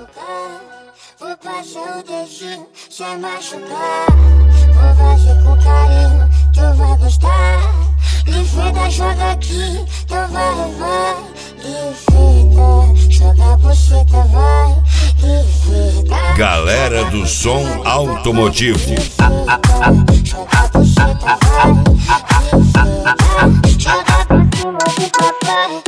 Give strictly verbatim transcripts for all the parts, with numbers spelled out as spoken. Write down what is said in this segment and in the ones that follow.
tocar, vou passar o dedinho sem machucar. Vou fazer com carinho, tu vai gostar. Livida, joga aqui, tu vai, vai. Livida, joga a buceta, vai. Livida. Galera do som automotivo. Joga a buceta, vai. Livida, joga pra cima do papai.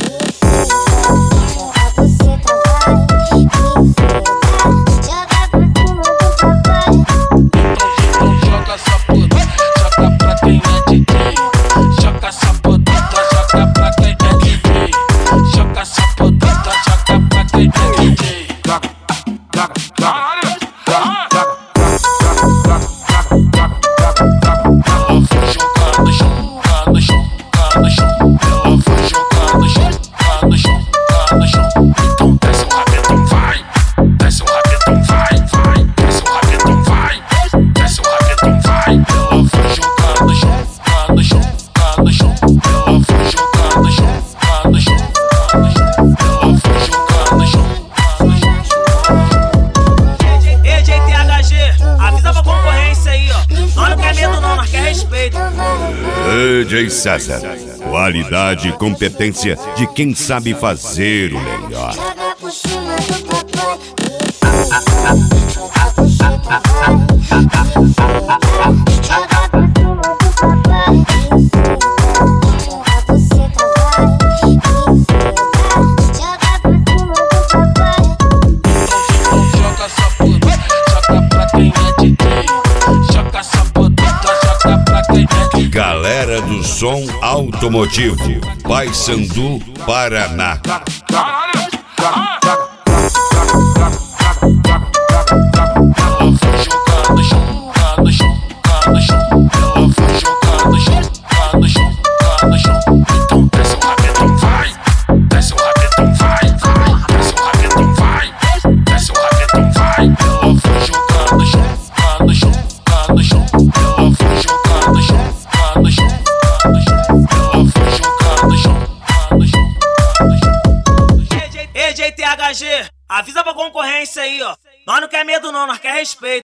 D J César, qualidade e competência de quem sabe fazer o melhor. Joga por cima do papai. Joga por cima do papai. Joga por cima do papai. Joga por cima do papai. Joga essa puta, joga pra quem é D J. Joga essa puta, joga pra quem é D J. Galera do som automotivo, Paysandu, Paraná. E J T H G, avisa pra concorrência aí, ó. Nós não quer medo não, nós quer respeito.